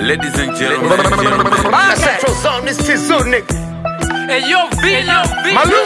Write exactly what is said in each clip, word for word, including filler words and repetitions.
Ladies and gentlemen, Central Zone, this is Zunik. Hey yo, Vino, Malu.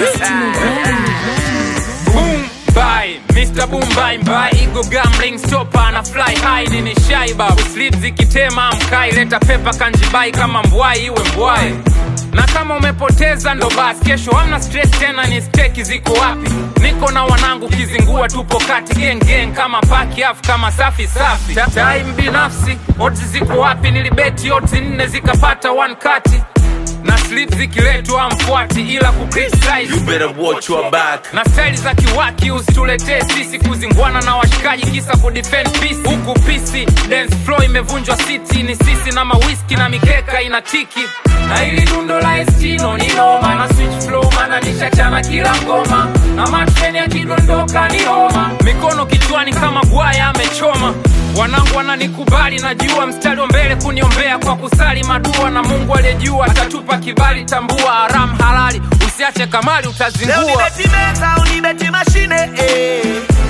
Boom, bye, Mister Boom, bye, bye. Ego gambling, stopper na fly high, nini shaiba. Sleep zikitema mkai, leta pepa kanjibai kama mbwai iwe mbwai. Na kama umepoteza ndo basi, kesho hamna stress tena, ni steki ziko wapi? Niko na wanangu kizingua, tupo kati gang gang kama paki afu kama safi safi. Time binafsi, odds ziko wapi? Nilibeti odds nne zikapata one kati. Na slip zikiletwa amfuati ila kukriticize. you better watch your back. Na style za kiwaki usituletee sisi, kuzingwana na washikaji kisa kudefend peace. Huku pisi, dance floor imevunjwa city, ni sisi na mawhisky na mikeka inatiki. Na ili dundo la estino ni noma, na switch flow mana nishachana kila ngoma. Na matreni ya kidondoka ni homa, mikono kichwani kama gwaya amechoma. Wanangu wananikubali, najua mstari wa mbele kuniombea kwa kusali madua. Na Mungu aliyejua atatupa kibali, tambua haram halali, usiache kamali utazingua. Leo nibeti meza, unibeti mashine, eh.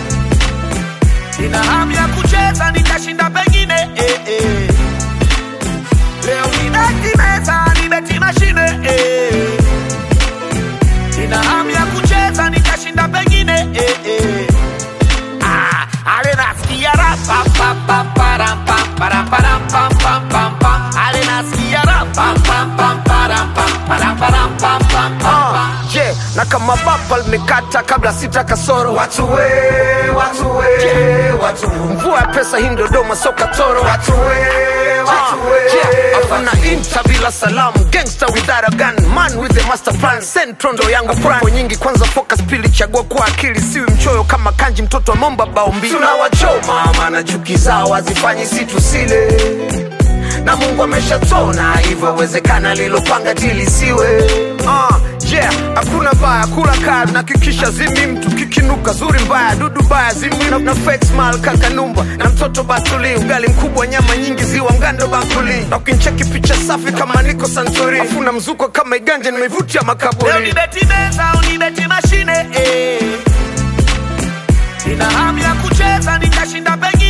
Nina hamu ya kucheza, nitashinda pengine, eh, eh. Leo nibeti meza, nibeti mashine, eh. Nina hamu ya kucheza, nitashinda pengine, eh, eh. Ah, ale nasikia rap, pam pam pam param pam param param pam pam pam pam. Ale nasikia rap, pam pam pam param pam param param pam pam pam. Je, na kama bapa limekata kabla sita kasoro. Watu we, watu we, watu. Mvua ya pesa hii Dodoma soka toro. Watu we, watu we. Je, afuna inta bila salamu. Gangster without a gun, man with a master plan. Centro ndo yangu prapo nyingi, kwanza focus pili chagua kwa akili. Siwi mchoyo kama kanji mtoto wa momba bao mbili. Tunawachoma maana chuki zao hazifanyi si tusile. Na Mungu ameshatona hivyo wezekana lilopanga tilisiwe. Ah, uh, yeah, hakuna baya kula kard na kikisha zimi mtu kikinuka zuri mbaya dudu baya zimi na, na fake smile kaka numba na mtoto batuli ugali mkubwa nyama nyingi ziwa mgando bakuli na ukincheki picha safi kama niko Santori afuna mzuko kama iganje nimevutia makaburi. Leo nibeti meza unibeti mashine, eh. Nina hamu ya kucheza nitashinda pengine.